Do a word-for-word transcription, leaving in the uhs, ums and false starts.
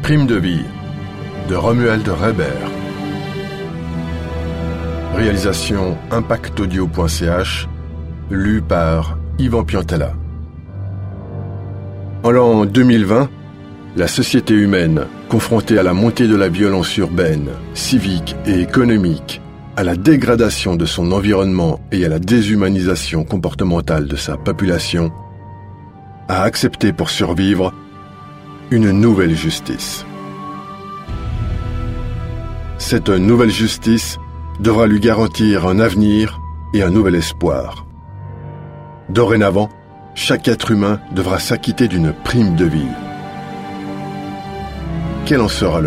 Prime de vie de Romuald Reber. Réalisation impact audio point c h, lu par Yvan Piantella. En l'an deux mille vingt, la société humaine, confrontée à la montée de la violence urbaine, civique et économique, à la dégradation de son environnement et à la déshumanisation comportementale de sa population, a accepté pour survivre une nouvelle justice. Cette nouvelle justice devra lui garantir un avenir et un nouvel espoir. Dorénavant, chaque être humain devra s'acquitter d'une prime de vie. Quel en sera le prix ?